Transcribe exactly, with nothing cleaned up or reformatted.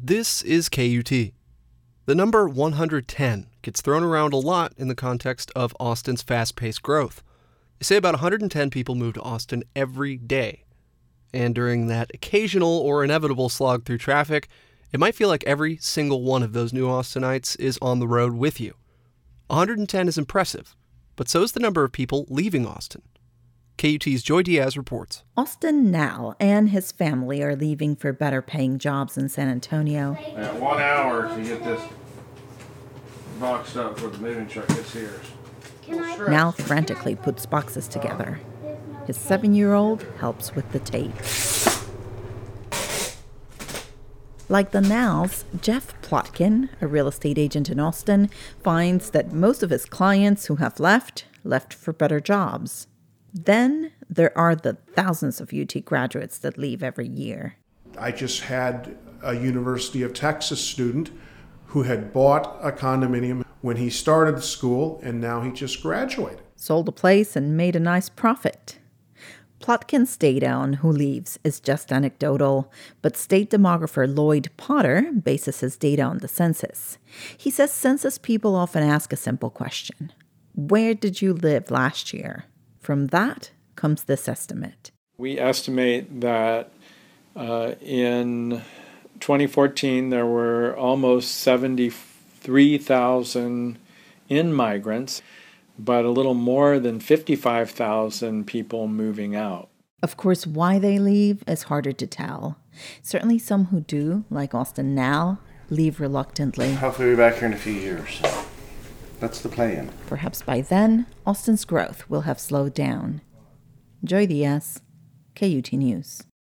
This is K U T. The number one hundred ten gets thrown around a lot in the context of Austin's fast-paced growth. They say about one hundred ten people move to Austin every day. And during that occasional or inevitable slog through traffic, it might feel like every single one of those new Austinites is on the road with you. one hundred ten is impressive, but so is the number of people leaving Austin. K U T's Joy Diaz reports. Austin Nall and his family are leaving for better-paying jobs in San Antonio. At one hour to get this boxed up for the moving truck gets here. Nall frantically puts boxes together. His seven-year-old helps with the tape. Like the Nalls, Jeff Plotkin, a real estate agent in Austin, finds that most of his clients who have left, left for better jobs. Then there are the thousands of U T graduates that leave every year. I just had a University of Texas student who had bought a condominium when he started the school, and now he just graduated. Sold a place and made a nice profit. Plotkin's data on who leaves is just anecdotal, but state demographer Lloyd Potter bases his data on the census. He says census people often ask a simple question: where did you live last year? From that comes this estimate. We estimate that uh, in twenty fourteen there were almost seventy-three thousand in-migrants, but a little more than fifty-five thousand people moving out. Of course, why they leave is harder to tell. Certainly some who do, like Austin Nall, leave reluctantly. Hopefully we'll be back here in a few years. That's the plan. Perhaps by then, Austin's growth will have slowed down. Joy Diaz, K U T News.